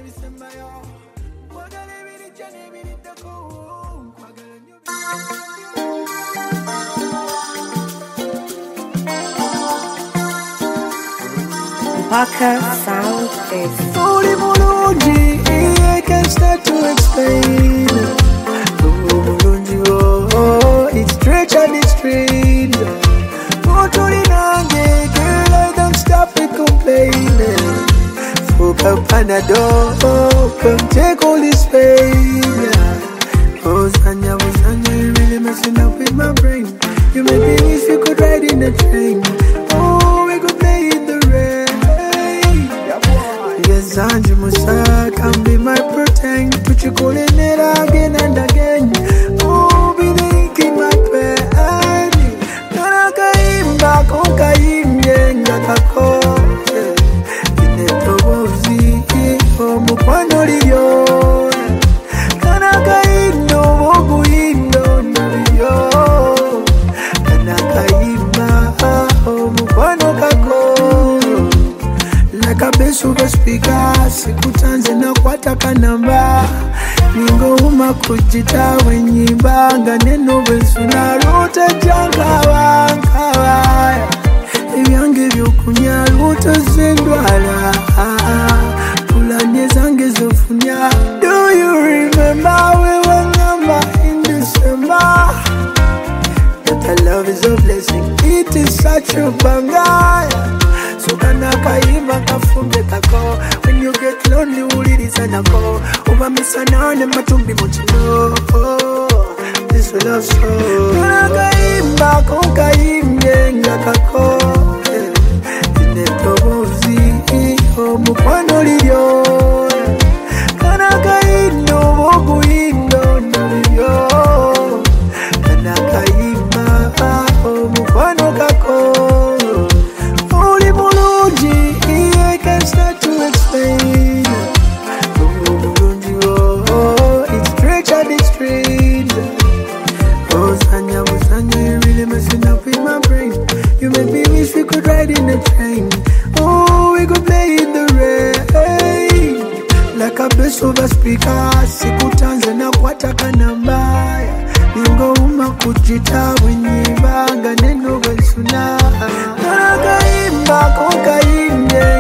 Parker Sound is Holy Mulunji, I can start to explain. Mulunji, oh, it's stretch and it's strange. Girl, I don't stop it complaining. Fuck up Panadol, come take all this pain. Oh, Zanya, you really messing up with my brain. You made me wish we could ride in a train. Oh, we could play in the rain. Yes, Angie Musa can be my protein. Put you calling it again and again. Oh, be making my pain. Nakaimba konkaimye ngakako. Inetobozi omukwano liyo. Kanakaino woguindo naliyo. Kanakaimba omukwano kako. Kabesu speaker sikutanze na kwataka namba ningo uma kujita wenyimba nganeno besu na ruta jankawa ebyange byokunya ruta zendwala tulanye zange zofunya. Do you remember we were number in December? That the love is a blessing, it is such a banger. So kanakaimba kafunge kako. When you get lonely uliriza nako. Uba misana ne matumbi mochino. This love song. Kanakaimba konkaimye ngakako. Inetobozi omukwano liyo. Kanakaino woguindo naliyo. Kanakaimba omukwano kako. I can start to explain. Oh, it's stretch and it's strange. Oh, Sanya, you really messing up with my brain. You make me wish we could ride in a train. Oh, we could play in the rain. Like a bass over speaker, sikutanze na kwataka nambaya. Ningo uma kujita wenyimba nganeno besuna. Kanakaimba konkaimye